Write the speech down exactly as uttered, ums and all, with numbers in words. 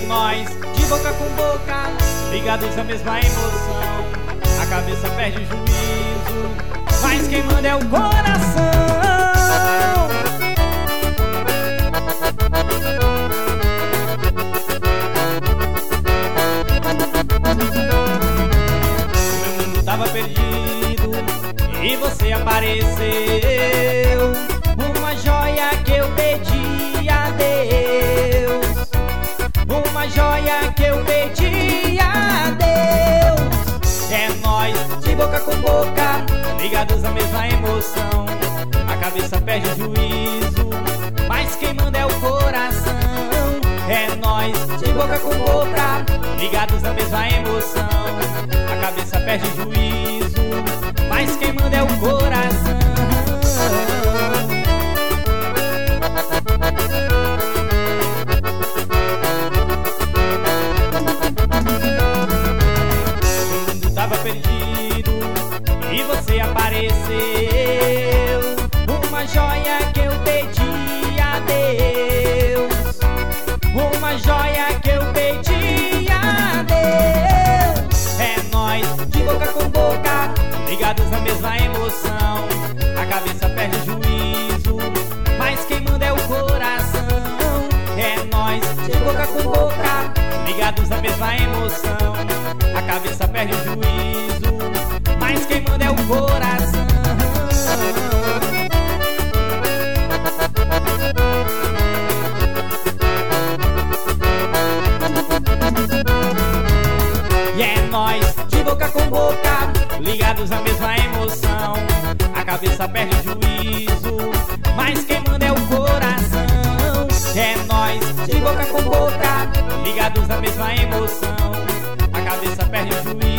nós, de boca com boca, ligados à mesma emoção. A cabeça perde o juízo, mas quem manda é o coração. Meu mundo tava perdido e você apareceu, uma joia que eu pedi a Deus, uma joia que eu pedi a Deus. É nós, de boca com boca, ligados à mesma emoção. A cabeça perde o juízo, mas quem manda é o coração. É nós, de boca com boca, ligados à mesma emoção. A cabeça perde o juízo, mas quem manda é o coração. Perdido e você apareceu, uma joia que eu pedi a Deus, uma joia que eu pedi a Deus. É nós, de boca com boca, ligados na mesma emoção. A cabeça perde o juízo, mas quem manda é o coração. É nós, de boca com boca, ligados na mesma emoção. A cabeça perde o juízo, mas quem manda é o coração. E é nós, de boca com boca, ligados na mesma emoção. A cabeça perde o juízo, mas quem manda é o coração. É nós, de boca com boca, ligados na mesma emoção. A cabeça perde o juízo,